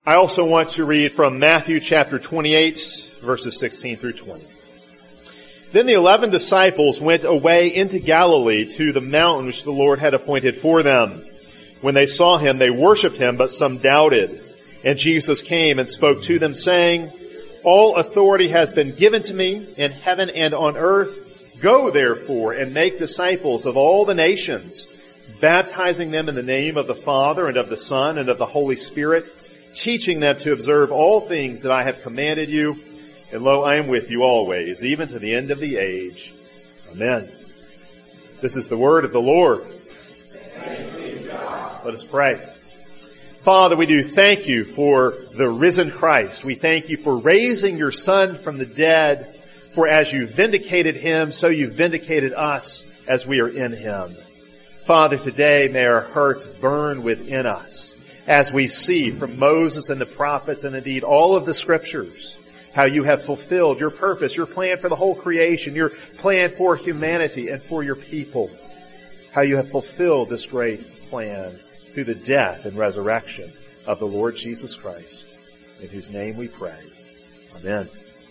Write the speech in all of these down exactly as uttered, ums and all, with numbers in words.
I also want to read from Matthew chapter twenty-eight, verses sixteen through twenty. Then the eleven disciples went away into Galilee to the mountain which the Lord had appointed for them. When they saw him, they worshipped him, but some doubted. And Jesus came and spoke to them, saying, All authority has been given to me in heaven and on earth. Go therefore and make disciples of all the nations, baptizing them in the name of the Father and of the Son and of the Holy Spirit, teaching them to observe all things that I have commanded you. And lo, I am with you always, even to the end of the age. Amen. This is the word of the Lord. Let us pray. Father, we do thank you for the risen Christ. We thank you for raising your Son from the dead. For as you vindicated him, so you vindicated us as we are in him. Father, today may our hearts burn within us as we see from Moses and the prophets and indeed all of the scriptures how you have fulfilled your purpose, your plan for the whole creation, your plan for humanity and for your people. How you have fulfilled this great plan through the death and resurrection of the Lord Jesus Christ, in whose name we pray. Amen.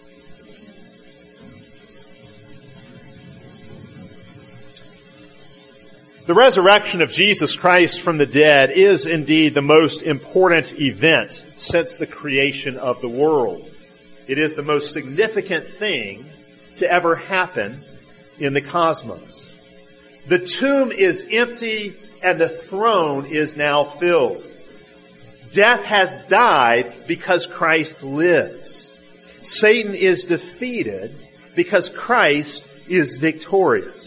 The resurrection of Jesus Christ from the dead is indeed the most important event since the creation of the world. It is the most significant thing to ever happen in the cosmos. The tomb is empty and the throne is now filled. Death has died because Christ lives. Satan is defeated because Christ is victorious.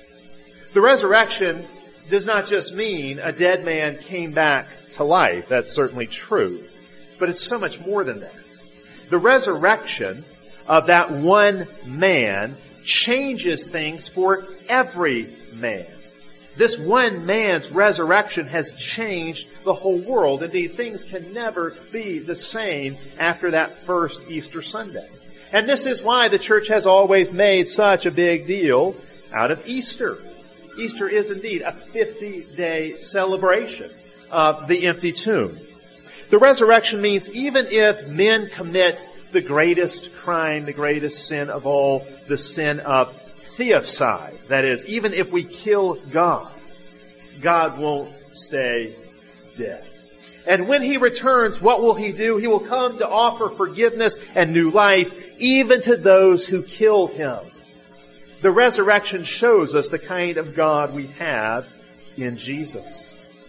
The resurrection does not just mean a dead man came back to life. That's certainly true. But it's so much more than that. The resurrection of that one man changes things for every man. This one man's resurrection has changed the whole world. Indeed, things can never be the same after that first Easter Sunday. And this is why the church has always made such a big deal out of Easter. Easter is indeed a fifty-day celebration of the empty tomb. The resurrection means even if men commit the greatest crime, the greatest sin of all, the sin of theocide, that is, even if we kill God, God won't stay dead. And when he returns, what will he do? He will come to offer forgiveness and new life even to those who killed him. The resurrection shows us the kind of God we have in Jesus.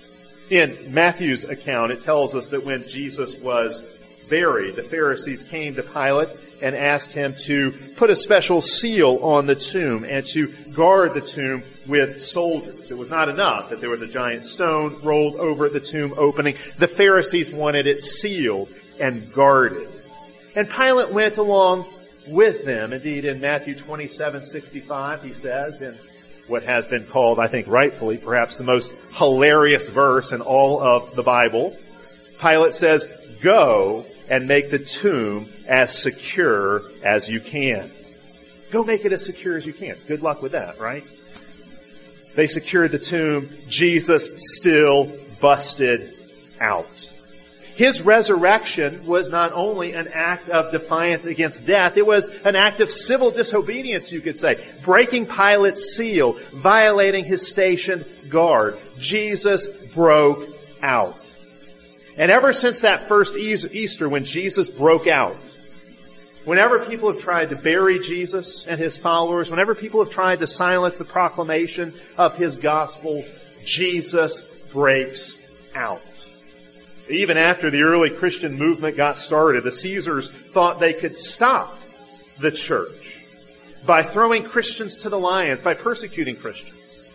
In Matthew's account, it tells us that when Jesus was buried, the Pharisees came to Pilate and asked him to put a special seal on the tomb and to guard the tomb with soldiers. It was not enough that there was a giant stone rolled over the tomb opening. The Pharisees wanted it sealed and guarded. And Pilate went along with them. Indeed, in Matthew twenty-seven sixty-five, he says, in what has been called, I think rightfully, perhaps the most hilarious verse in all of the Bible, Pilate says, "Go and make the tomb as secure as you can." Go make it as secure as you can. Good luck with that, right? They secured the tomb. Jesus still busted out. His resurrection was not only an act of defiance against death, it was an act of civil disobedience, you could say. Breaking Pilate's seal, violating his stationed guard. Jesus broke out. And ever since that first Easter when Jesus broke out, whenever people have tried to bury Jesus and his followers, whenever people have tried to silence the proclamation of his gospel, Jesus breaks out. Even after the early Christian movement got started, the Caesars thought they could stop the church by throwing Christians to the lions, by persecuting Christians.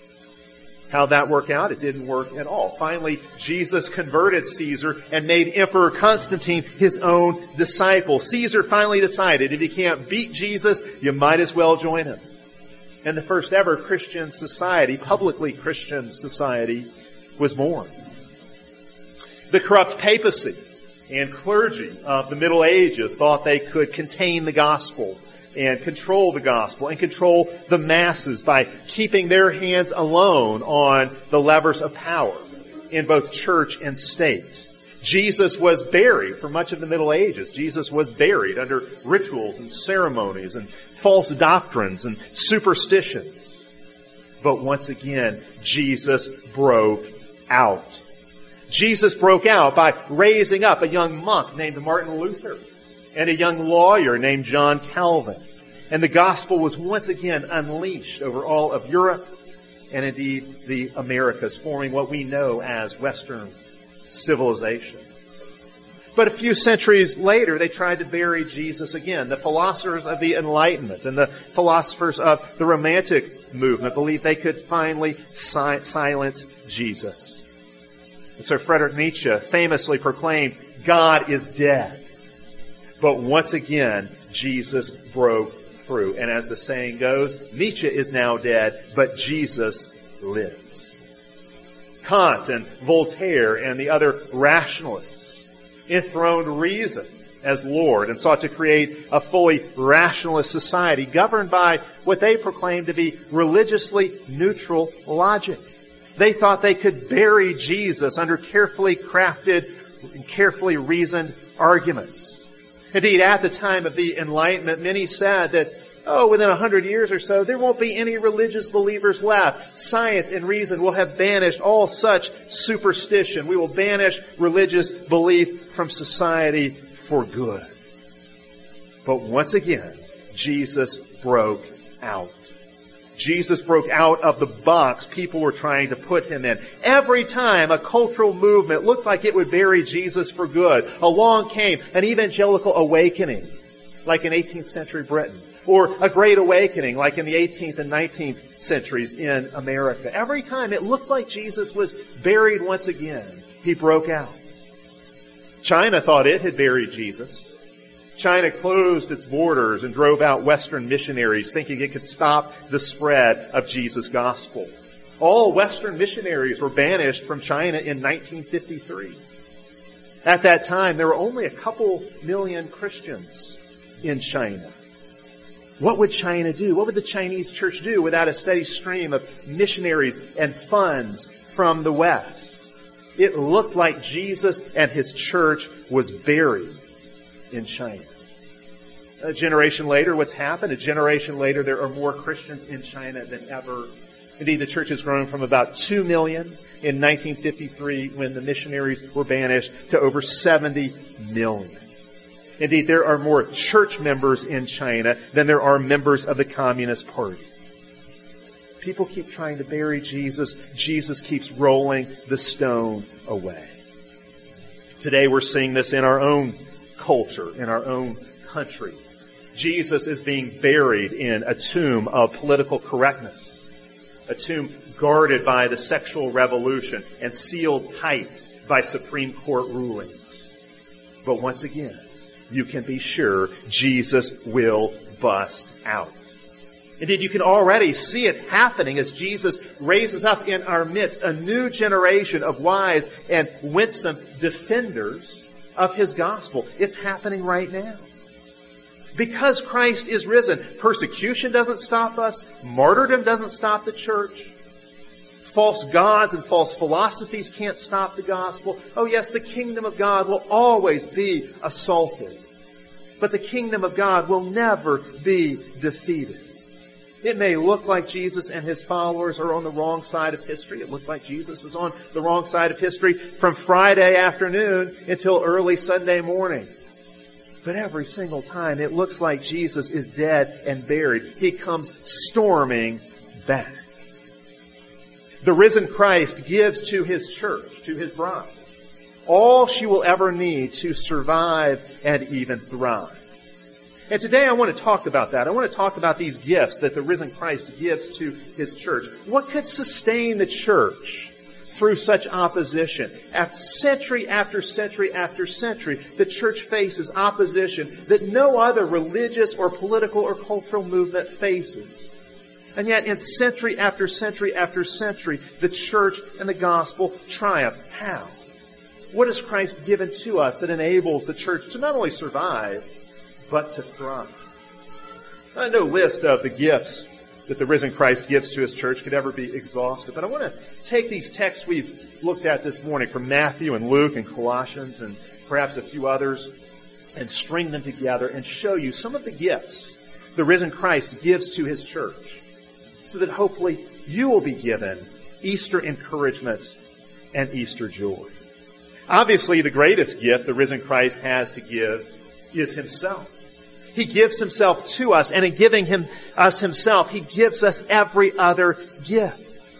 How'd that work out? It didn't work at all. Finally, Jesus converted Caesar and made Emperor Constantine his own disciple. Caesar finally decided if you can't beat Jesus, you might as well join him. And the first ever Christian society, publicly Christian society, was born. The corrupt papacy and clergy of the Middle Ages thought they could contain the gospel and control the gospel and control the masses by keeping their hands alone on the levers of power in both church and state. Jesus was buried for much of the Middle Ages. Jesus was buried under rituals and ceremonies and false doctrines and superstitions. But once again, Jesus broke out. Jesus broke out by raising up a young monk named Martin Luther and a young lawyer named John Calvin. And the gospel was once again unleashed over all of Europe and indeed the Americas, forming what we know as Western civilization. But a few centuries later, they tried to bury Jesus again. The philosophers of the Enlightenment and the philosophers of the Romantic movement believed they could finally si- silence Jesus. And so Friedrich Nietzsche famously proclaimed, God is dead. But once again, Jesus broke through. And as the saying goes, Nietzsche is now dead, but Jesus lives. Kant and Voltaire and the other rationalists enthroned reason as Lord and sought to create a fully rationalist society governed by what they proclaimed to be religiously neutral logic. They thought they could bury Jesus under carefully crafted and carefully reasoned arguments. Indeed, at the time of the Enlightenment, many said that, oh, within a hundred years or so, there won't be any religious believers left. Science and reason will have banished all such superstition. We will banish religious belief from society for good. But once again, Jesus broke out. Jesus broke out of the box people were trying to put him in. Every time a cultural movement looked like it would bury Jesus for good, along came an evangelical awakening, like in eighteenth century Britain, or a great awakening, like in the eighteenth and nineteenth centuries in America. Every time it looked like Jesus was buried once again, he broke out. China thought it had buried Jesus. China closed its borders and drove out Western missionaries, thinking it could stop the spread of Jesus' gospel. All Western missionaries were banished from China in nineteen fifty-three. At that time, there were only a couple million Christians in China. What would China do? What would the Chinese church do without a steady stream of missionaries and funds from the West? It looked like Jesus and his church was buried in China. A generation later, what's happened? A generation later, there are more Christians in China than ever. Indeed, the church has grown from about two million in nineteen fifty-three, when the missionaries were banished, to over seventy million. Indeed, there are more church members in China than there are members of the Communist Party. People keep trying to bury Jesus. Jesus keeps rolling the stone away. Today, we're seeing this in our own culture, in our own country. Jesus is being buried in a tomb of political correctness, a tomb guarded by the sexual revolution and sealed tight by Supreme Court rulings. But once again, you can be sure Jesus will bust out. Indeed, you can already see it happening as Jesus raises up in our midst a new generation of wise and winsome defenders of his gospel. It's happening right now. Because Christ is risen, persecution doesn't stop us. Martyrdom doesn't stop the church. False gods and false philosophies can't stop the gospel. Oh yes, the kingdom of God will always be assaulted. But the kingdom of God will never be defeated. It may look like Jesus and his followers are on the wrong side of history. It looked like Jesus was on the wrong side of history from Friday afternoon until early Sunday morning. But every single time it looks like Jesus is dead and buried, he comes storming back. The risen Christ gives to his church, to his bride, all she will ever need to survive and even thrive. And today I want to talk about that. I want to talk about these gifts that the risen Christ gives to his church. What could sustain the church through such opposition? After century after century after century, the church faces opposition that no other religious or political or cultural movement faces. And yet in century after century after century, the church and the gospel triumph. How? What has Christ given to us that enables the church to not only survive, but to thrive? I know a list of the gifts that the risen Christ gives to his church could ever be exhausted. But I want to take these texts we've looked at this morning from Matthew and Luke and Colossians and perhaps a few others and string them together and show you some of the gifts the risen Christ gives to his church so that hopefully you will be given Easter encouragement and Easter joy. Obviously, the greatest gift the risen Christ has to give is himself. He gives himself to us, and in giving him us himself, he gives us every other gift.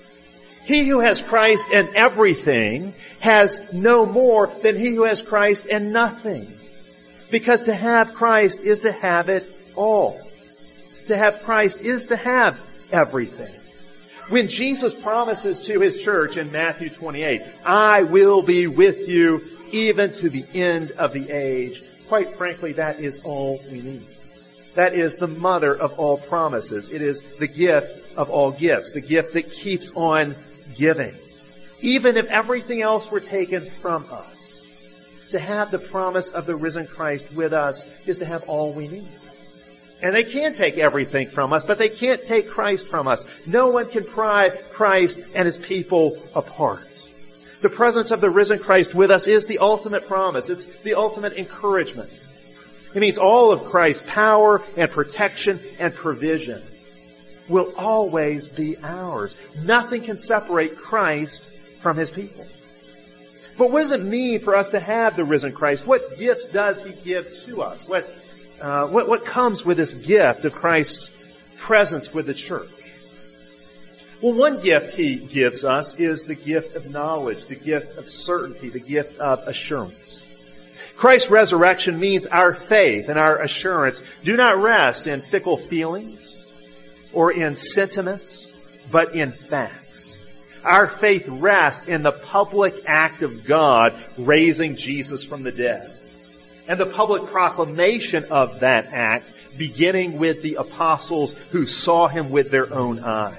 He who has Christ and everything has no more than he who has Christ and nothing. Because to have Christ is to have it all. To have Christ is to have everything. When Jesus promises to his church in Matthew twenty-eight, I will be with you even to the end of the age, quite frankly, that is all we need. That is the mother of all promises. It is the gift of all gifts, the gift that keeps on giving. Even if everything else were taken from us, to have the promise of the risen Christ with us is to have all we need. And they can take everything from us, but they can't take Christ from us. No one can pry Christ and his people apart. The presence of the risen Christ with us is the ultimate promise. It's the ultimate encouragement. It means all of Christ's power and protection and provision will always be ours. Nothing can separate Christ from his people. But what does it mean for us to have the risen Christ? What gifts does he give to us? What, uh, what, what comes with this gift of Christ's presence with the church? Well, one gift he gives us is the gift of knowledge, the gift of certainty, the gift of assurance. Christ's resurrection means our faith and our assurance do not rest in fickle feelings or in sentiments, but in facts. Our faith rests in the public act of God raising Jesus from the dead and the public proclamation of that act beginning with the apostles who saw him with their own eyes.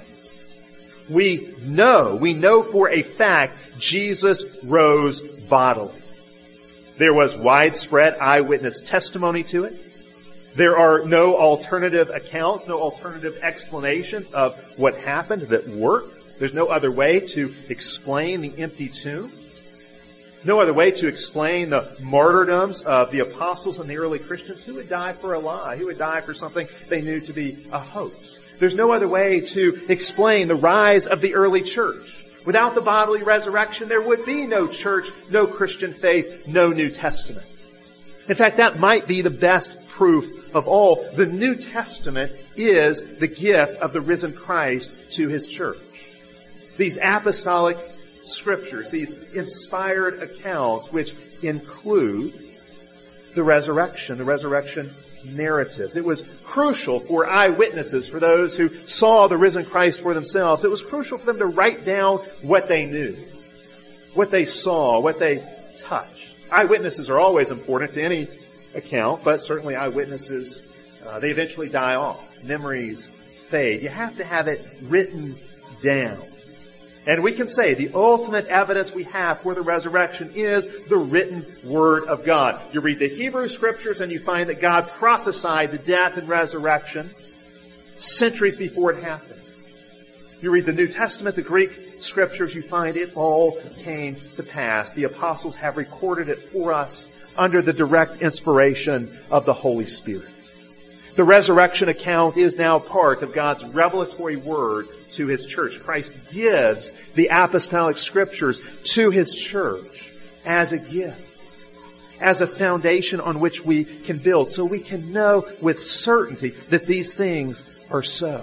We know, we know for a fact Jesus rose bodily. There was widespread eyewitness testimony to it. There are no alternative accounts, no alternative explanations of what happened that worked. There's no other way to explain the empty tomb. No other way to explain the martyrdoms of the apostles and the early Christians who would die for a lie, who would die for something they knew to be a hoax. There's no other way to explain the rise of the early church. Without the bodily resurrection, there would be no church, no Christian faith, no New Testament. In fact, that might be the best proof of all. The New Testament is the gift of the risen Christ to his church. These apostolic scriptures, these inspired accounts, which include the resurrection, the resurrection narratives. It was crucial for eyewitnesses, for those who saw the risen Christ for themselves. It was crucial for them to write down what they knew, what they saw, what they touched. Eyewitnesses are always important to any account, but certainly eyewitnesses, uh, they eventually die off. Memories fade. You have to have it written down. And we can say the ultimate evidence we have for the resurrection is the written Word of God. You read the Hebrew Scriptures and you find that God prophesied the death and resurrection centuries before it happened. You read the New Testament, the Greek Scriptures, you find it all came to pass. The apostles have recorded it for us under the direct inspiration of the Holy Spirit. The resurrection account is now part of God's revelatory Word to his church. Christ gives the apostolic scriptures to his church as a gift, as a foundation on which we can build, so we can know with certainty that these things are so.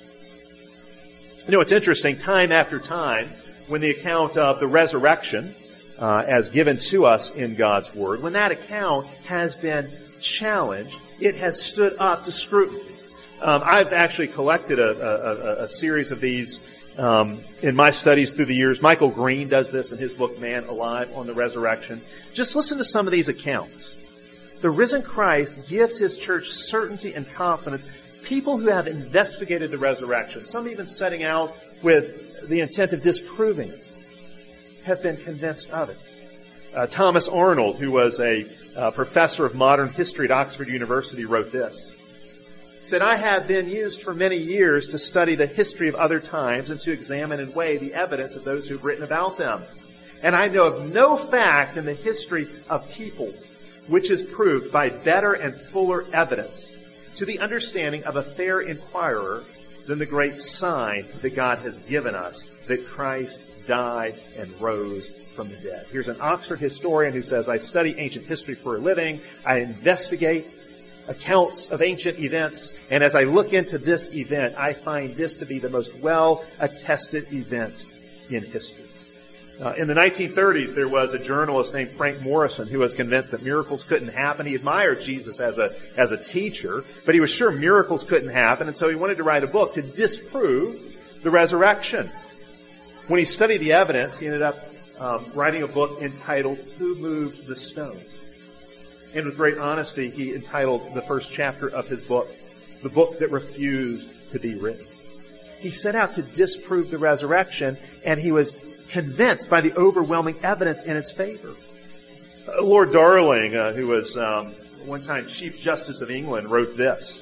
You know, it's interesting, time after time, when the account of the resurrection, uh, as given to us in God's Word, when that account has been challenged, it has stood up to scrutiny. Um, I've actually collected a, a, a series of these um, in my studies through the years. Michael Green does this in his book, Man Alive, on the Resurrection. Just listen to some of these accounts. The risen Christ gives his church certainty and confidence. People who have investigated the resurrection, some even setting out with the intent of disproving it, have been convinced of it. Uh, Thomas Arnold, who was a uh, professor of modern history at Oxford University, wrote this. said, I have been used for many years to study the history of other times and to examine and weigh the evidence of those who've written about them. And I know of no fact in the history of people which is proved by better and fuller evidence to the understanding of a fair inquirer than the great sign that God has given us, that Christ died and rose from the dead. Here's an Oxford historian who says, I study ancient history for a living. I investigate accounts of ancient events. And as I look into this event, I find this to be the most well-attested event in history. Uh, in the nineteen thirties, there was a journalist named Frank Morrison who was convinced that miracles couldn't happen. He admired Jesus as a, as a teacher, but he was sure miracles couldn't happen, and so he wanted to write a book to disprove the resurrection. When he studied the evidence, he ended up um, writing a book entitled, Who Moved the Stone? And with great honesty, he entitled the first chapter of his book, The Book That Refused to Be Written. He set out to disprove the resurrection, and he was convinced by the overwhelming evidence in its favor. Uh, Lord Darling, uh, who was um, one time Chief Justice of England, wrote this.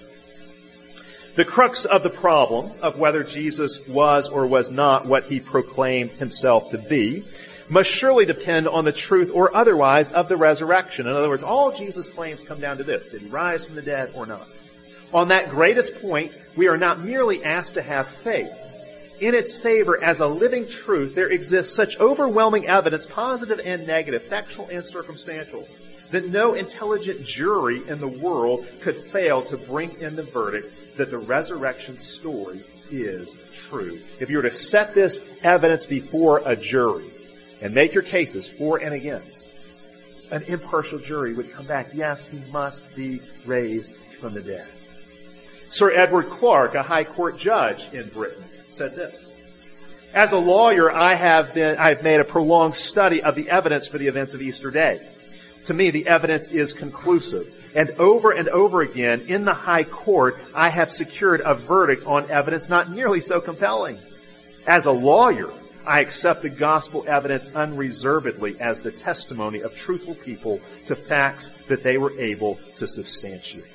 The crux of the problem of whether Jesus was or was not what he proclaimed himself to be must surely depend on the truth or otherwise of the resurrection. In other words, all Jesus' claims come down to this. Did he rise from the dead or not? On that greatest point, we are not merely asked to have faith. In its favor as a living truth, there exists such overwhelming evidence, positive and negative, factual and circumstantial, that no intelligent jury in the world could fail to bring in the verdict that the resurrection story is true. If you were to set this evidence before a jury and make your cases for and against, an impartial jury would come back, yes, he must be raised from the dead. Sir Edward Clarke, a high court judge in Britain, said this. As a lawyer, I have been, I have made a prolonged study of the evidence for the events of Easter Day. To me, the evidence is conclusive. And over and over again, in the high court, I have secured a verdict on evidence not nearly so compelling. As a lawyer, I accept the gospel evidence unreservedly as the testimony of truthful people to facts that they were able to substantiate.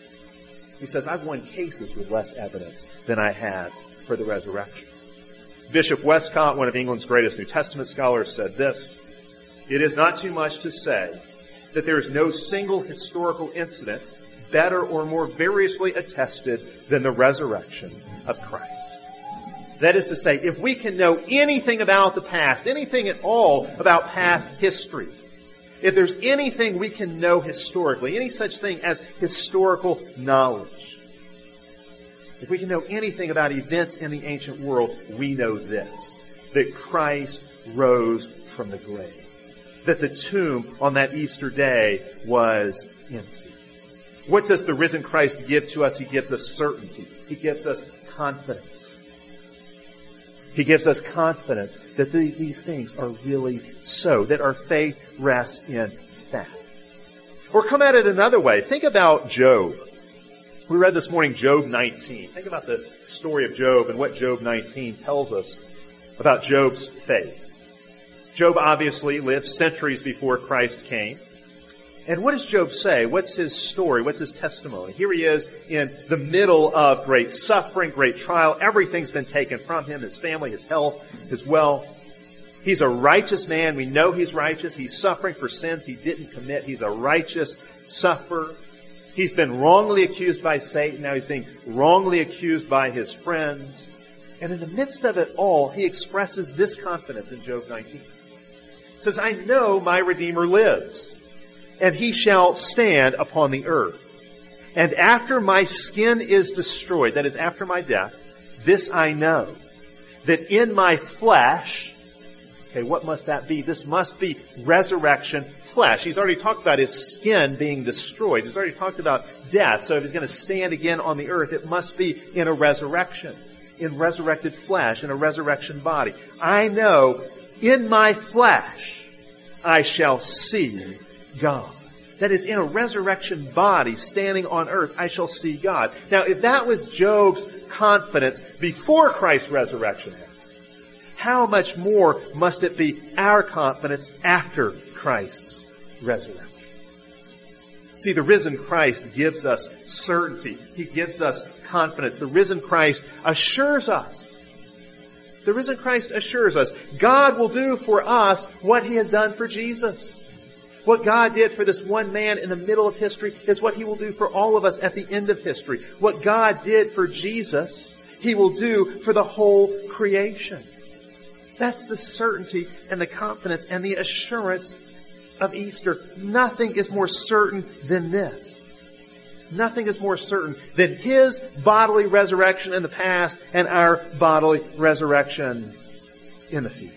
He says, I've won cases with less evidence than I had for the resurrection. Bishop Westcott, one of England's greatest New Testament scholars, said this, it is not too much to say that there is no single historical incident better or more variously attested than the resurrection of Christ. That is to say, if we can know anything about the past, anything at all about past history, if there's anything we can know historically, any such thing as historical knowledge, if we can know anything about events in the ancient world, we know this, that Christ rose from the grave, that the tomb on that Easter day was empty. What does the risen Christ give to us? He gives us certainty. He gives us confidence. He gives us confidence that the, these things are really so, that our faith rests in fact. Or come at it another way. Think about Job. We read this morning Job nineteen. Think about the story of Job and what Job nineteen tells us about Job's faith. Job obviously lived centuries before Christ came. And what does Job say? What's his story? What's his testimony? Here he is in the middle of great suffering, great trial. Everything's been taken from him, his family, his health, his wealth. He's a righteous man. We know he's righteous. He's suffering for sins he didn't commit. He's a righteous sufferer. He's been wrongly accused by Satan. Now he's being wrongly accused by his friends. And in the midst of it all, he expresses this confidence in Job nineteen. He says, I know my Redeemer lives, and he shall stand upon the earth. And after my skin is destroyed, that is after my death, this I know, that in my flesh, okay, what must that be? This must be resurrection flesh. He's already talked about his skin being destroyed. He's already talked about death. So if he's going to stand again on the earth, it must be in a resurrection, in resurrected flesh, in a resurrection body. I know in my flesh I shall see God. That is, in a resurrection body standing on earth, I shall see God. Now, if that was Job's confidence before Christ's resurrection, how much more must it be our confidence after Christ's resurrection? See, the risen Christ gives us certainty. He gives us confidence. The risen Christ assures us. The risen Christ assures us God will do for us what He has done for Jesus. What God did for this one man in the middle of history is what He will do for all of us at the end of history. What God did for Jesus, He will do for the whole creation. That's the certainty and the confidence and the assurance of Easter. Nothing is more certain than this. Nothing is more certain than His bodily resurrection in the past and our bodily resurrection in the future.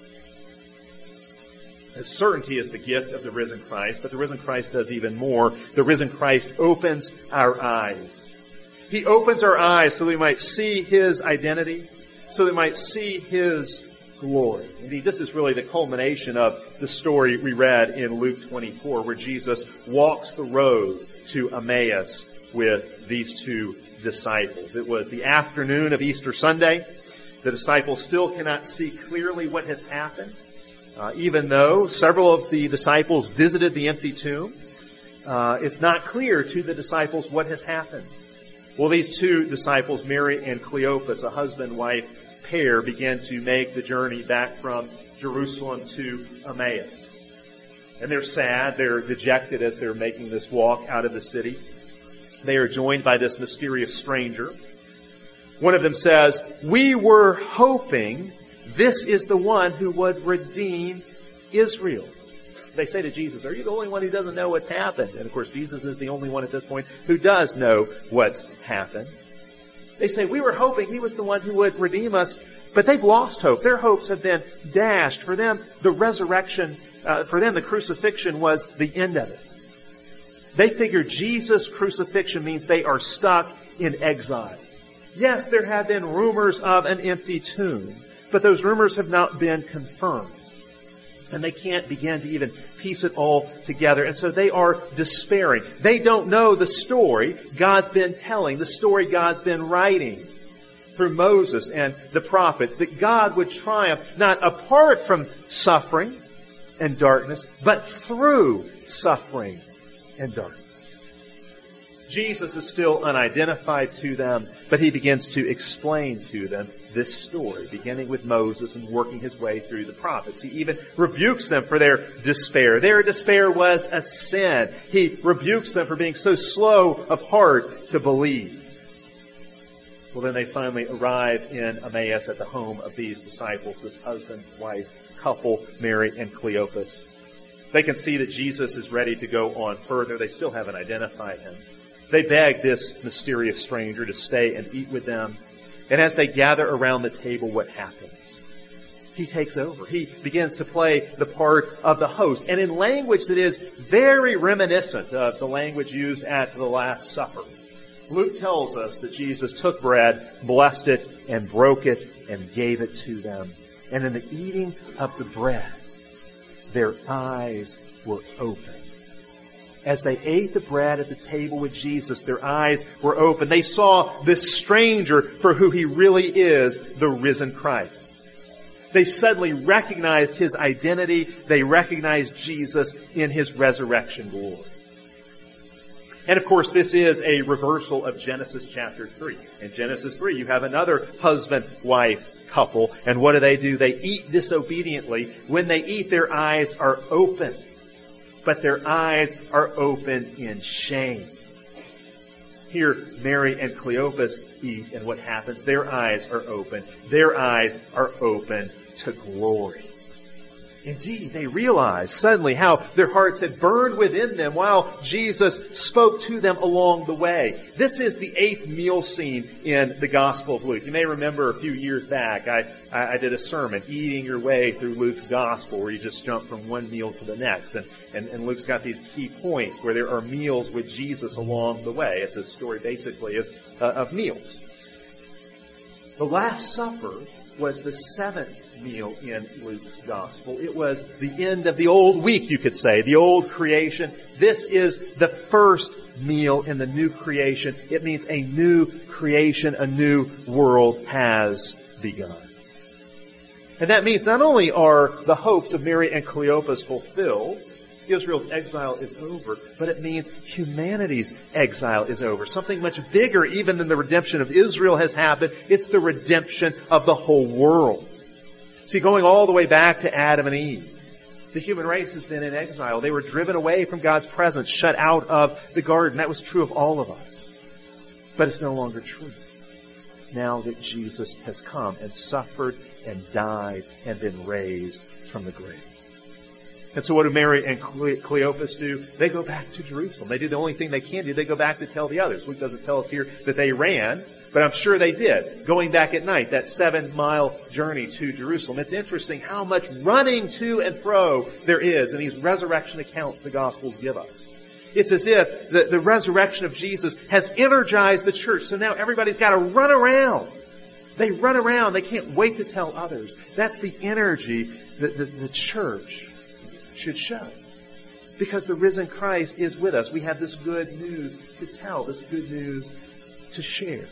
And certainty is the gift of the risen Christ, but the risen Christ does even more. The risen Christ opens our eyes. He opens our eyes so that we might see His identity, so that we might see His glory. Indeed, this is really the culmination of the story we read in Luke twenty-four, where Jesus walks the road to Emmaus with these two disciples. It was the afternoon of Easter Sunday. The disciples still cannot see clearly what has happened. Uh, even though several of the disciples visited the empty tomb, uh, it's not clear to the disciples what has happened. Well, these two disciples, Mary and Cleopas, a husband-wife pair, began to make the journey back from Jerusalem to Emmaus. And they're sad, they're dejected as they're making this walk out of the city. They are joined by this mysterious stranger. One of them says, "We were hoping this is the one who would redeem Israel." They say to Jesus, "Are you the only one who doesn't know what's happened?" And of course, Jesus is the only one at this point who does know what's happened. They say, "We were hoping He was the one who would redeem us," but they've lost hope. Their hopes have been dashed. For them, the resurrection, uh, for them, the crucifixion was the end of it. They figured Jesus' crucifixion means they are stuck in exile. Yes, there have been rumors of an empty tomb, but those rumors have not been confirmed. And they can't begin to even piece it all together. And so they are despairing. They don't know the story God's been telling, the story God's been writing through Moses and the prophets, that God would triumph not apart from suffering and darkness, but through suffering and darkness. Jesus is still unidentified to them, but He begins to explain to them this story, beginning with Moses and working His way through the prophets. He even rebukes them for their despair. Their despair was a sin. He rebukes them for being so slow of heart to believe. Well, then they finally arrive in Emmaus at the home of these disciples, this husband-wife couple, Mary and Cleopas. They can see that Jesus is ready to go on further. They still haven't identified Him. They beg this mysterious stranger to stay and eat with them. And as they gather around the table, what happens? He takes over. He begins to play the part of the host. And in language that is very reminiscent of the language used at the Last Supper. Luke tells us that Jesus took bread, blessed it, and broke it, and gave it to them. And in the eating of the bread, their eyes were opened. As they ate the bread at the table with Jesus, their eyes were open. They saw this stranger for who He really is, the risen Christ. They suddenly recognized His identity. They recognized Jesus in His resurrection glory. And of course, this is a reversal of Genesis chapter three. In Genesis three, you have another husband-wife couple. And what do they do? They eat disobediently. When they eat, their eyes are open. But their eyes are open in shame. Here, Mary and Cleopas eat, and what happens? Their eyes are open. Their eyes are open to glory. Indeed, they realize suddenly how their hearts had burned within them while Jesus spoke to them along the way. This is the eighth meal scene in the Gospel of Luke. You may remember a few years back, I, I did a sermon, Eating Your Way Through Luke's Gospel, where you just jump from one meal to the next. And, and, and Luke's got these key points where there are meals with Jesus along the way. It's a story basically of, uh, of meals. The Last Supper was the seventh meal in Luke's gospel. It was the end of the old week, you could say, the old creation. This is the first meal in the new creation. It means a new creation, a new world has begun. And that means not only are the hopes of Mary and Cleopas fulfilled, Israel's exile is over, but it means humanity's exile is over. Something much bigger even than the redemption of Israel has happened. It's the redemption of the whole world. See, going all the way back to Adam and Eve, the human race has been in exile. They were driven away from God's presence, shut out of the garden. That was true of all of us. But it's no longer true. Now that Jesus has come and suffered and died and been raised from the grave. And so what do Mary and Cleopas do? They go back to Jerusalem. They do the only thing they can do. They go back to tell the others. Luke doesn't tell us here that they ran, but I'm sure they did. Going back at night, that seven-mile journey to Jerusalem. It's interesting how much running to and fro there is in these resurrection accounts the Gospels give us. It's as if the, the resurrection of Jesus has energized the church. So now everybody's got to run around. They run around. They can't wait to tell others. That's the energy that the, the church should show. Because the risen Christ is with us. We have this good news to tell, this good news to share.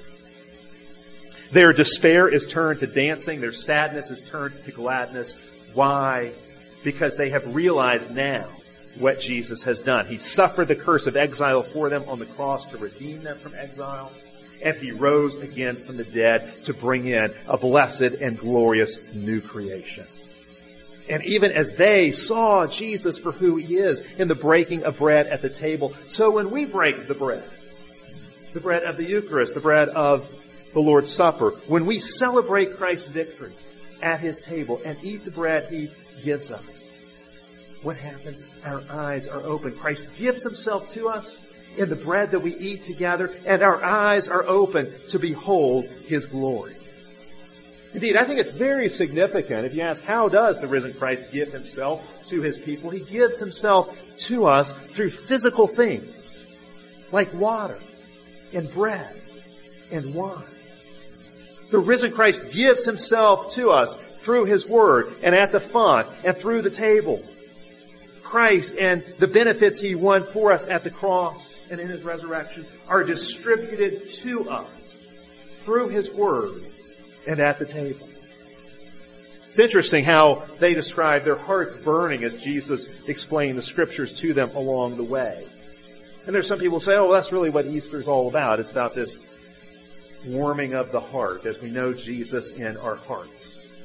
Their despair is turned to dancing. Their sadness is turned to gladness. Why? Because they have realized now what Jesus has done. He suffered the curse of exile for them on the cross to redeem them from exile. And He rose again from the dead to bring in a blessed and glorious new creation. And even as they saw Jesus for who He is in the breaking of bread at the table, so when we break the bread, the bread of the Eucharist, the bread of the Lord's Supper, when we celebrate Christ's victory at His table and eat the bread He gives us, what happens? Our eyes are open. Christ gives Himself to us in the bread that we eat together, and our eyes are open to behold His glory. Indeed, I think it's very significant if you ask, how does the risen Christ give Himself to His people? He gives Himself to us through physical things, like water and bread and wine. The risen Christ gives Himself to us through His Word and at the font and through the table. Christ and the benefits He won for us at the cross and in His resurrection are distributed to us through His Word and at the table. It's interesting how they describe their hearts burning as Jesus explained the Scriptures to them along the way. And there's some people who say, oh, well, that's really what Easter's all about. It's about this warming of the heart as we know Jesus in our hearts.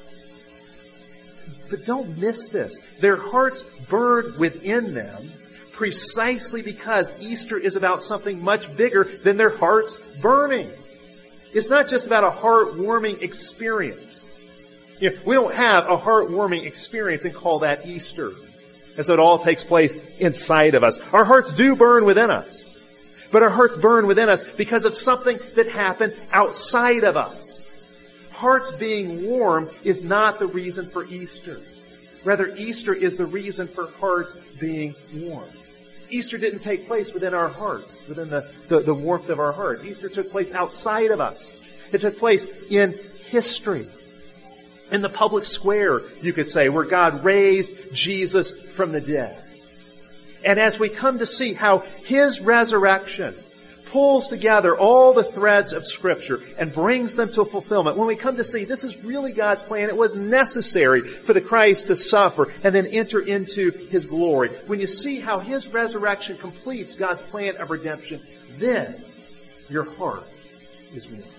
But don't miss this. Their hearts burn within them precisely because Easter is about something much bigger than their hearts burning. It's not just about a heart-warming experience. You know, we don't have a heart-warming experience and call that Easter. And so it all takes place inside of us. Our hearts do burn within us. But our hearts burn within us because of something that happened outside of us. Hearts being warm is not the reason for Easter. Rather, Easter is the reason for hearts being warm. Easter didn't take place within our hearts, within the, the, the warmth of our hearts. Easter took place outside of us. It took place in history. In the public square, you could say, where God raised Jesus from the dead. And as we come to see how His resurrection pulls together all the threads of Scripture and brings them to fulfillment, when we come to see this is really God's plan, it was necessary for the Christ to suffer and then enter into His glory. When you see how His resurrection completes God's plan of redemption, then your heart is warm.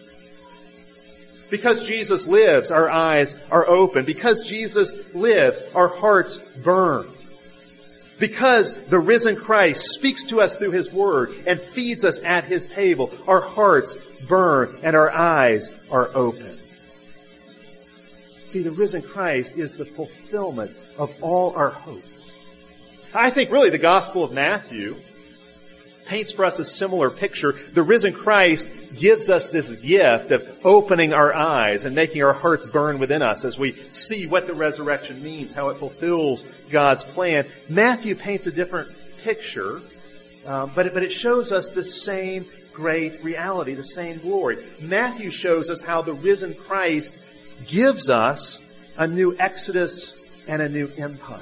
Because Jesus lives, our eyes are open. Because Jesus lives, our hearts burn. Because the risen Christ speaks to us through His Word and feeds us at His table, our hearts burn and our eyes are open. See, the risen Christ is the fulfillment of all our hopes. I think really the Gospel of Matthew paints for us a similar picture. The risen Christ gives us this gift of opening our eyes and making our hearts burn within us as we see what the resurrection means, how it fulfills God's plan. Matthew paints a different picture, um, but, it, but it shows us the same great reality, the same glory. Matthew shows us how the risen Christ gives us a new Exodus and a new empire.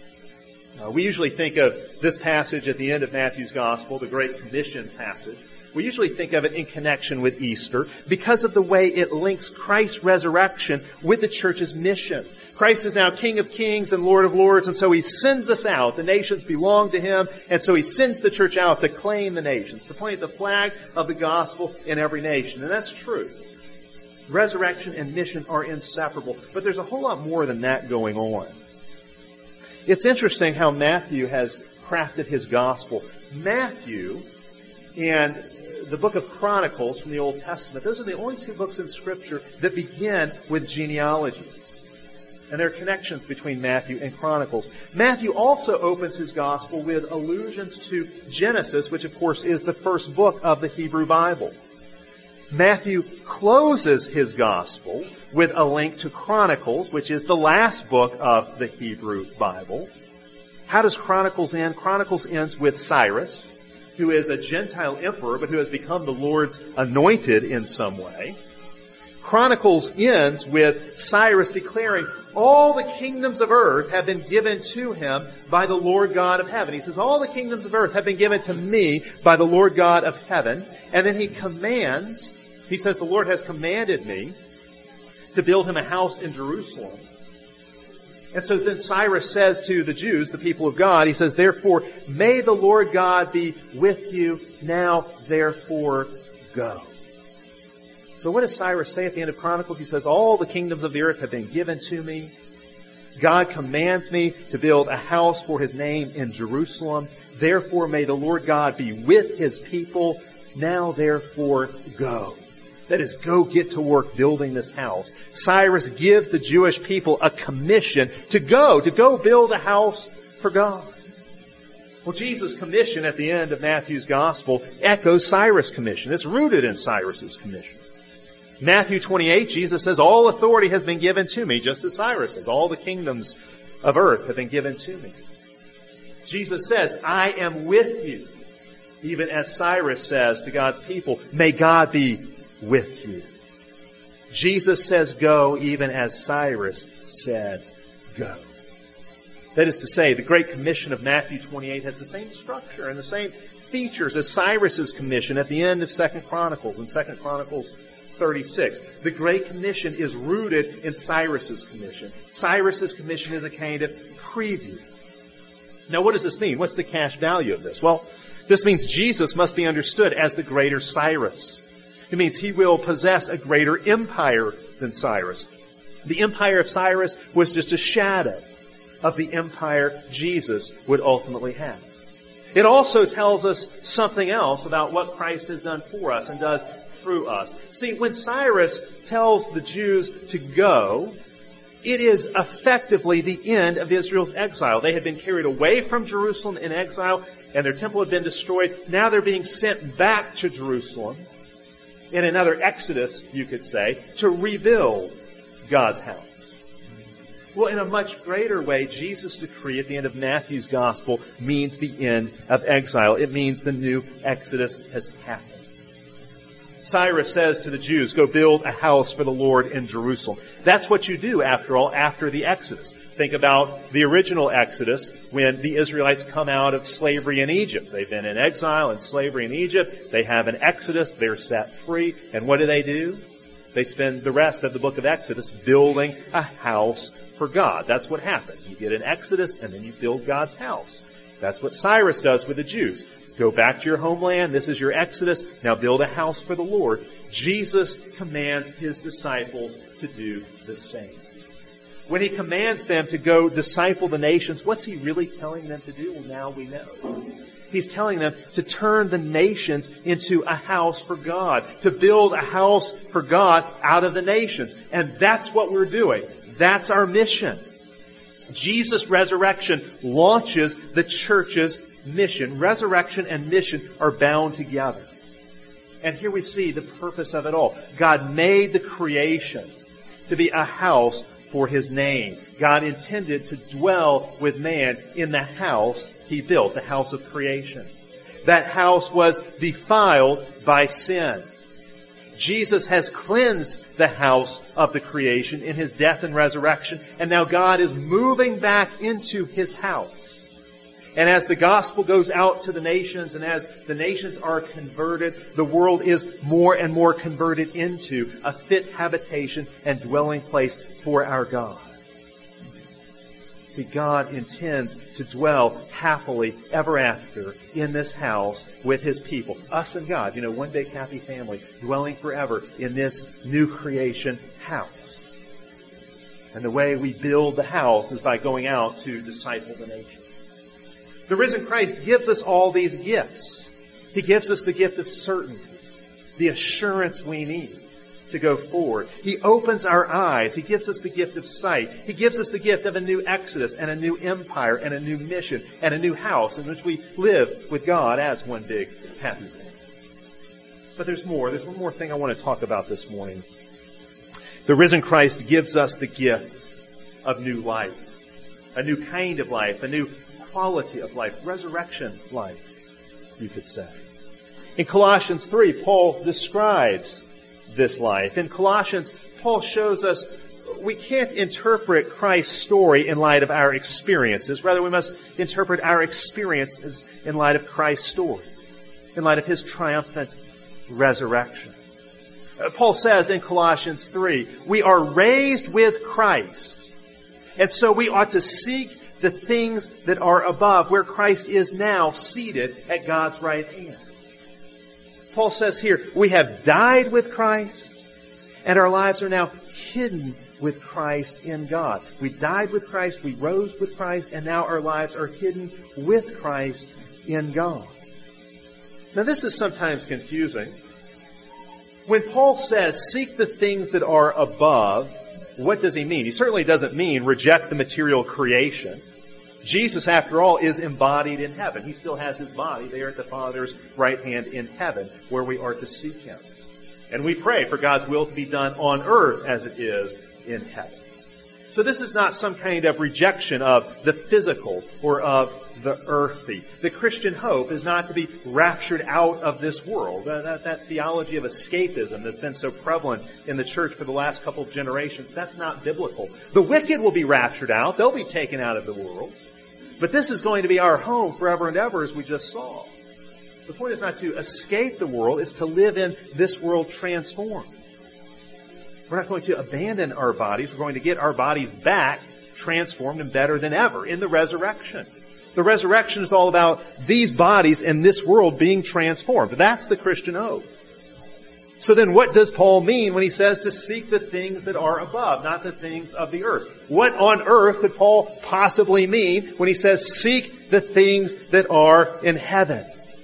Uh, we usually think of this passage at the end of Matthew's Gospel, the Great Commission passage, we usually think of it in connection with Easter because of the way it links Christ's resurrection with the church's mission. Christ is now King of Kings and Lord of Lords, and so He sends us out. The nations belong to Him, and so He sends the church out to claim the nations, to plant the flag of the gospel in every nation. And that's true. Resurrection and mission are inseparable, but there's a whole lot more than that going on. It's interesting how Matthew has crafted his gospel. Matthew and the book of Chronicles from the Old Testament, those are the only two books in Scripture that begin with genealogies. And there are connections between Matthew and Chronicles. Matthew also opens his gospel with allusions to Genesis, which of course is the first book of the Hebrew Bible. Matthew closes his gospel with a link to Chronicles, which is the last book of the Hebrew Bible. How does Chronicles end? Chronicles ends with Cyrus, who is a Gentile emperor, but who has become the Lord's anointed in some way. Chronicles ends with Cyrus declaring, all the kingdoms of earth have been given to him by the Lord God of heaven. He says, all the kingdoms of earth have been given to me by the Lord God of heaven. And then he commands, he says, the Lord has commanded me to build him a house in Jerusalem. And so then Cyrus says to the Jews, the people of God, he says, therefore, may the Lord God be with you. Now, therefore, go. So what does Cyrus say at the end of Chronicles? He says, all the kingdoms of the earth have been given to me. God commands me to build a house for His name in Jerusalem. Therefore, may the Lord God be with His people. Now, therefore, go. That is, go get to work building this house. Cyrus gives the Jewish people a commission to go, to go build a house for God. Well, Jesus' commission at the end of Matthew's gospel echoes Cyrus' commission. It's rooted in Cyrus' commission. Matthew twenty-eight, Jesus says, all authority has been given to me, just as Cyrus says, all the kingdoms of earth have been given to me. Jesus says, I am with you, even as Cyrus says to God's people, may God be with you. Jesus says go, even as Cyrus said go. That is to say, the Great Commission of Matthew twenty-eight has the same structure and the same features as Cyrus' commission at the end of Second Chronicles and Second Chronicles thirty-six. The Great Commission is rooted in Cyrus' commission. Cyrus' commission is a kind of preview. Now, what does this mean? What's the cash value of this? Well, this means Jesus must be understood as the greater Cyrus. It means He will possess a greater empire than Cyrus. The empire of Cyrus was just a shadow of the empire Jesus would ultimately have. It also tells us something else about what Christ has done for us and does through us. See, when Cyrus tells the Jews to go, it is effectively the end of Israel's exile. They had been carried away from Jerusalem in exile, and their temple had been destroyed. Now they're being sent back to Jerusalem in another exodus, you could say, to rebuild God's house. Well, in a much greater way, Jesus' decree at the end of Matthew's gospel means the end of exile. It means the new exodus has happened. Cyrus says to the Jews, go build a house for the Lord in Jerusalem. That's what you do, after all, after the Exodus. Think about the original Exodus when the Israelites come out of slavery in Egypt. They've been in exile and slavery in Egypt. They have an Exodus. They're set free. And what do they do? They spend the rest of the book of Exodus building a house for God. That's what happens. You get an Exodus and then you build God's house. That's what Cyrus does with the Jews. Go back to your homeland. This is your Exodus. Now build a house for the Lord. Jesus commands His disciples to do the same. When He commands them to go disciple the nations, what's He really telling them to do? Well, now we know. He's telling them to turn the nations into a house for God, to build a house for God out of the nations. And that's what we're doing. That's our mission. Jesus' resurrection launches the church's mission. Resurrection and mission are bound together. And here we see the purpose of it all. God made the creation to be a house for His name. God intended to dwell with man in the house He built, the house of creation. That house was defiled by sin. Jesus has cleansed the house of the creation in His death and resurrection, and now God is moving back into His house. And as the gospel goes out to the nations, and as the nations are converted, the world is more and more converted into a fit habitation and dwelling place for our God. See, God intends to dwell happily ever after in this house with His people. Us and God, you know, one big happy family dwelling forever in this new creation house. And the way we build the house is by going out to disciple the nations. The risen Christ gives us all these gifts. He gives us the gift of certainty, the assurance we need to go forward. He opens our eyes. He gives us the gift of sight. He gives us the gift of a new exodus and a new empire and a new mission and a new house in which we live with God as one big happy family. But there's more. There's one more thing I want to talk about this morning. The risen Christ gives us the gift of new life, a new kind of life, a new quality of life, resurrection life, you could say. In Colossians three, Paul describes this life. In Colossians, Paul shows us we can't interpret Christ's story in light of our experiences. Rather, we must interpret our experiences in light of Christ's story, in light of His triumphant resurrection. Paul says in Colossians three, we are raised with Christ, and so we ought to seek the things that are above, where Christ is now seated at God's right hand. Paul says here, we have died with Christ, and our lives are now hidden with Christ in God. We died with Christ, we rose with Christ, and now our lives are hidden with Christ in God. Now this is sometimes confusing. When Paul says, seek the things that are above, what does he mean? He certainly doesn't mean reject the material creation. Jesus, after all, is embodied in heaven. He still has His body there at the Father's right hand in heaven, where we are to seek Him. And we pray for God's will to be done on earth as it is in heaven. So this is not some kind of rejection of the physical or of the earthly. The Christian hope is not to be raptured out of this world. That, that, that theology of escapism that's been so prevalent in the church for the last couple of generations, that's not biblical. The wicked will be raptured out. They'll be taken out of the world. But this is going to be our home forever and ever, as we just saw. The point is not to escape the world, it's to live in this world transformed. We're not going to abandon our bodies. We're going to get our bodies back transformed and better than ever in the resurrection. The resurrection is all about these bodies in this world being transformed. That's the Christian hope. So then what does Paul mean when he says to seek the things that are above, not the things of the earth? What on earth could Paul possibly mean when he says seek the things that are in heaven?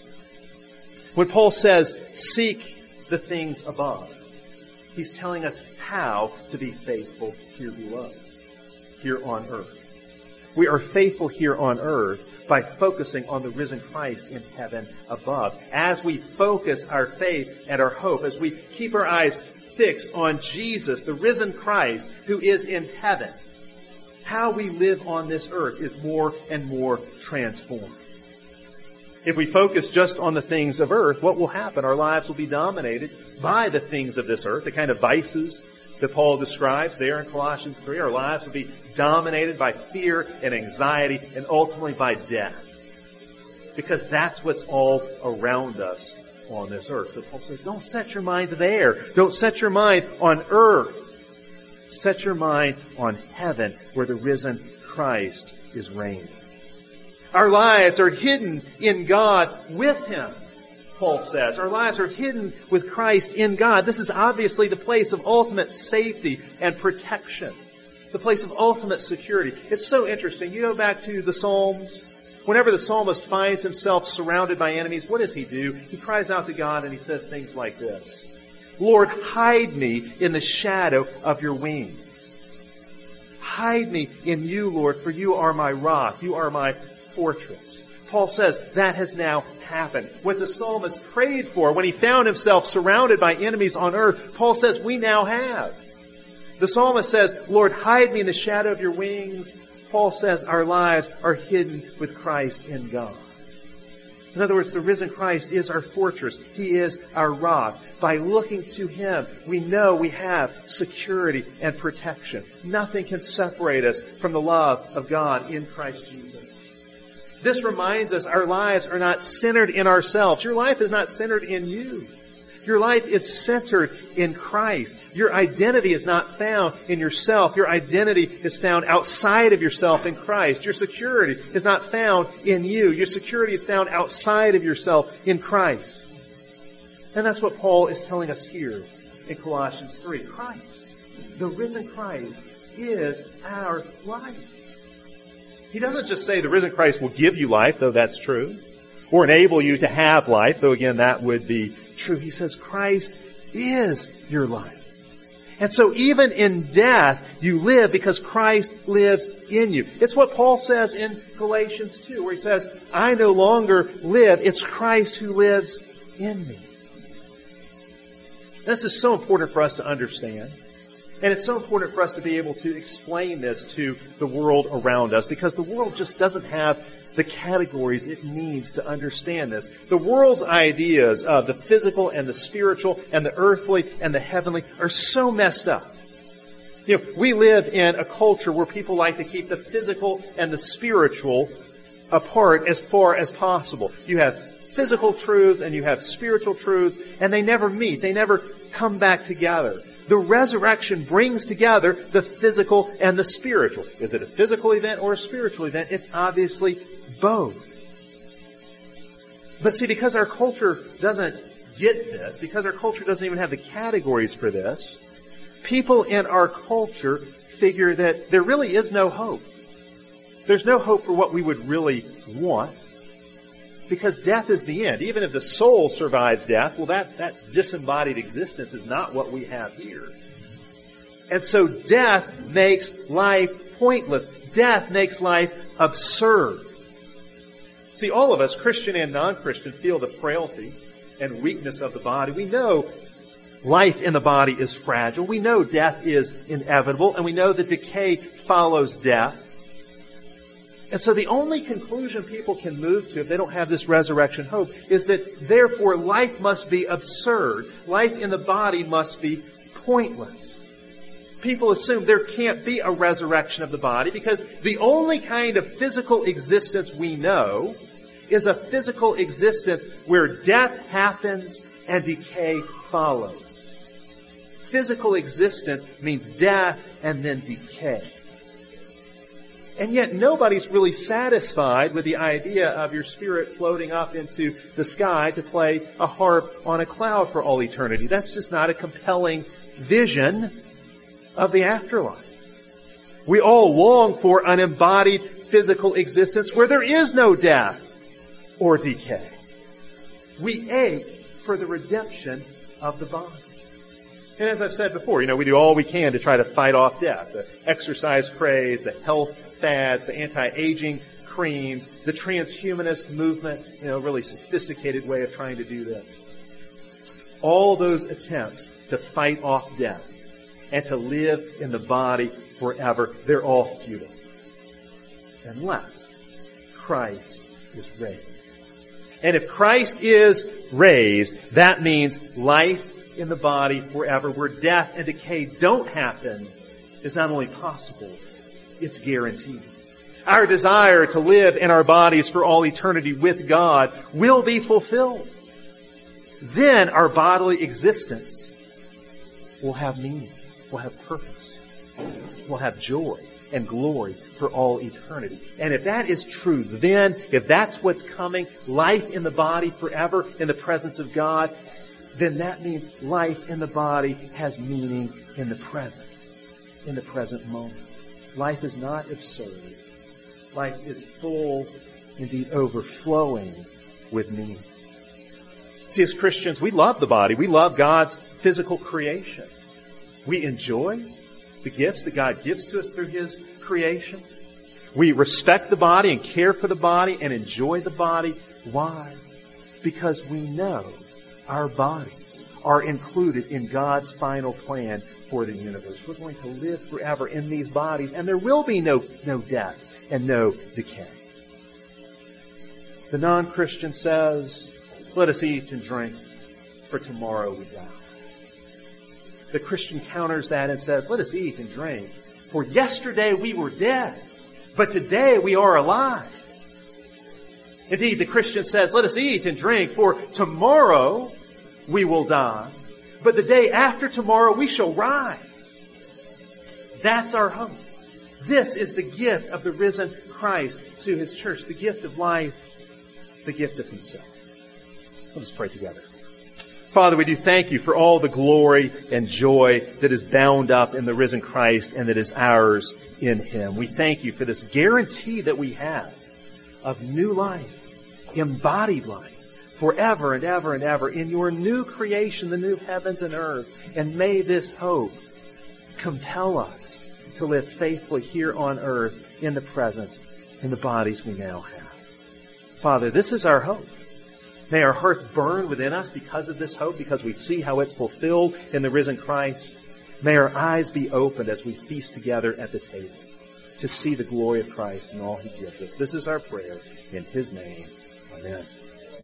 When Paul says seek the things above, he's telling us how to be faithful here below, here on earth. We are faithful here on earth by focusing on the risen Christ in heaven above. As we focus our faith and our hope, as we keep our eyes fixed on Jesus, the risen Christ who is in heaven, how we live on this earth is more and more transformed. If we focus just on the things of earth, what will happen? Our lives will be dominated by the things of this earth, the kind of vices that Paul describes there in Colossians three. Our lives will be dominated by fear and anxiety and ultimately by death. Because that's what's all around us on this earth. So Paul says, don't set your mind there. Don't set your mind on earth. Set your mind on heaven, where the risen Christ is reigning. Our lives are hidden in God with Him, Paul says. Our lives are hidden with Christ in God. This is obviously the place of ultimate safety and protection. The place of ultimate security. It's so interesting. You go back to the Psalms. Whenever the psalmist finds himself surrounded by enemies, what does he do? He cries out to God and he says things like this. Lord, hide me in the shadow of your wings. Hide me in you, Lord, for you are my rock. You are my fortress. Paul says that has now happened. What the psalmist prayed for when he found himself surrounded by enemies on earth, Paul says we now have. The psalmist says, Lord, hide me in the shadow of your wings. Paul says our lives are hidden with Christ in God. In other words, the risen Christ is our fortress. He is our rock. By looking to Him, we know we have security and protection. Nothing can separate us from the love of God in Christ Jesus. This reminds us our lives are not centered in ourselves. Your life is not centered in you. Your life is centered in Christ. Your identity is not found in yourself. Your identity is found outside of yourself in Christ. Your security is not found in you. Your security is found outside of yourself in Christ. And that's what Paul is telling us here in Colossians three. Christ, the risen Christ, is our life. He doesn't just say the risen Christ will give you life, though that's true, or enable you to have life, though again that would be true. He says Christ is your life. And so even in death, you live because Christ lives in you. It's what Paul says in Galatians two, where he says, I no longer live, it's Christ who lives in me. And this is so important for us to understand. And it's so important for us to be able to explain this to the world around us, because the world just doesn't have the categories it needs to understand this. The world's ideas of the physical and the spiritual and the earthly and the heavenly are so messed up. You know, we live in a culture where people like to keep the physical and the spiritual apart as far as possible. You have physical truths and you have spiritual truths, and they never meet. They never come back together. The resurrection brings together the physical and the spiritual. Is it a physical event or a spiritual event? It's obviously both. But see, because our culture doesn't get this, because our culture doesn't even have the categories for this, people in our culture figure that there really is no hope. There's no hope for what we would really want, because death is the end. Even if the soul survives death, well, that, that disembodied existence is not what we have here. And so death makes life pointless. Death makes life absurd. See, all of us, Christian and non-Christian, feel the frailty and weakness of the body. We know life in the body is fragile. We know death is inevitable, and we know that decay follows death. And so the only conclusion people can move to if they don't have this resurrection hope is that therefore life must be absurd. Life in the body must be pointless. People assume there can't be a resurrection of the body because the only kind of physical existence we know is a physical existence where death happens and decay follows. Physical existence means death and then decay. And yet nobody's really satisfied with the idea of your spirit floating up into the sky to play a harp on a cloud for all eternity. That's just not a compelling vision of the afterlife. We all long for an embodied physical existence where there is no death or decay. We ache for the redemption of the body. And as I've said before, you know, we do all we can to try to fight off death. The exercise craze, the health fads, the anti-aging creams, the transhumanist movement, you know, really sophisticated way of trying to do this. All those attempts to fight off death and to live in the body forever, they're all futile. Unless Christ is raised. And if Christ is raised, that means life in the body forever, where death and decay don't happen, is not only possible, it's guaranteed. Our desire to live in our bodies for all eternity with God will be fulfilled. Then our bodily existence will have meaning, will have purpose, will have joy and glory for all eternity. And if that is true, then if that's what's coming, life in the body forever in the presence of God, then that means life in the body has meaning in the present, in the present moment. Life is not absurd. Life is full, indeed overflowing with meaning. See, as Christians, we love the body. We love God's physical creation. We enjoy the gifts that God gives to us through His creation. We respect the body and care for the body and enjoy the body. Why? Because we know our bodies are included in God's final plan for the universe. We're going to live forever in these bodies, and there will be no, no death and no decay. The non-Christian says, let us eat and drink, for tomorrow we die. The Christian counters that and says, let us eat and drink, for yesterday we were dead, but today we are alive. Indeed, the Christian says, let us eat and drink, for tomorrow we will die, but the day after tomorrow we shall rise. That's our hope. This is the gift of the risen Christ to his church, the gift of life, the gift of himself. Let us pray together. Father, we do thank you for all the glory and joy that is bound up in the risen Christ and that is ours in him. We thank you for this guarantee that we have of new life, embodied life, forever and ever and ever in your new creation, the new heavens and earth. And may this hope compel us to live faithfully here on earth in the present, in the bodies we now have. Father, this is our hope. May our hearts burn within us because of this hope, because we see how it's fulfilled in the risen Christ. May our eyes be opened as we feast together at the table to see the glory of Christ and all he gives us. This is our prayer in his name. Amen.